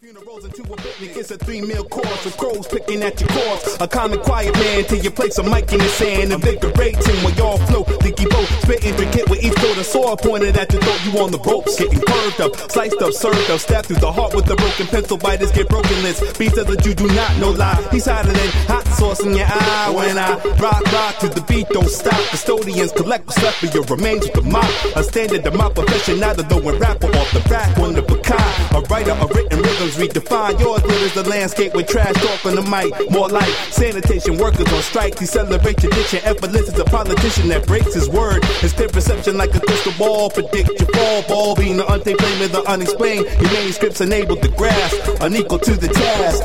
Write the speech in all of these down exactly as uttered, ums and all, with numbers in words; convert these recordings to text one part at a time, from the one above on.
funerals into a picnic. It's a three meal course with crows picking at your corpse. A calm and quiet man till you place a mic in his hand. Invigorating when y'all flow. Think you both spit intricate with each throat. A sword pointed at your throat. You on the ropes, getting curved up, sliced up, served up, stabbed through the heart with a broken pencil. Biters get broken lists. Beats that you do not know lie. He's hotter than hot sauce in your eye. When I rock, rock to the beat, don't stop. Custodians collect what's left of your remains with the mop. A standard of my profession, not a low and rapper off the rack, one of a kind. A writer of written rhythms redefine. Yours glitters the landscape with trash talk on the mic. More like sanitation workers on strike. Decelerate tradition. Effortless is a politician that breaks his word. His clear perception like a crystal ball. Predict your fall. Ball being the untamed flame of the unexplained. Your manuscript's unable to grasp. Unequal to the task.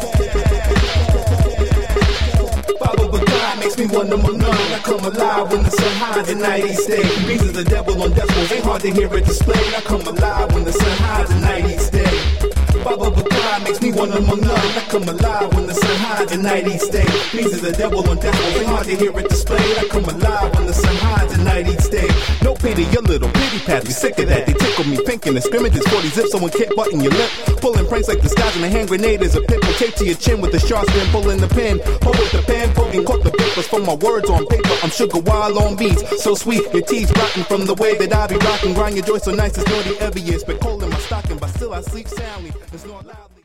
Follow the God makes me one among none. I come alive when the sun hides at night each day. Reasons the devil on decimals ain't hard to hear it displayed. I come alive when the sun hides at night each day. Baba Bakai makes me one among none. I come alive when the sun hides at night each day. Reasons the devil on decimals ain't hard to hear it displayed. I come alive when the sun hides at night each day. No pity, your little pity pat. Be sick of that. They tickle me pink in the scrimmages. forty zips, someone can't button your lip. Pulling pranks like the skies and a hand grenade is a pit. Will tape to your chin with a sharp spin. Pulling the pin. Hold with the pen. Poking, caught the papers from my words on paper. I'm sugar wild on beats. So sweet, your teeth rotten from the way that I be rocking. Grind your joints so nice, it's naughty every year. Spit cold in my stocking, but still I sleep soundly. It's not loudly.